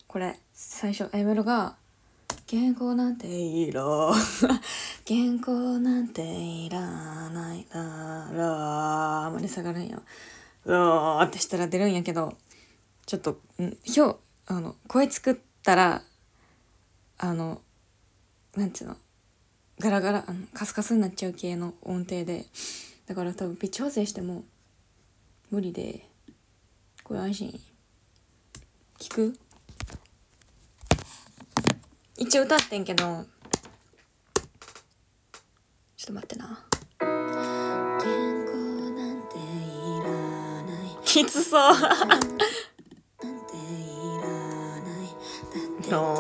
これ最初 A メロが原稿なんていら原稿なんていらないらまで下がるんよ。ってしたら出るんやけど、ちょっと声作ったらなんていうの、ガラガラカスカスになっちゃう系の音程で、だから多分ピッチ調整しても無理で、これ安心聞く。一応歌ってんけど、ちょっと待ってな。原稿なんていらないきつそうなんていらないだって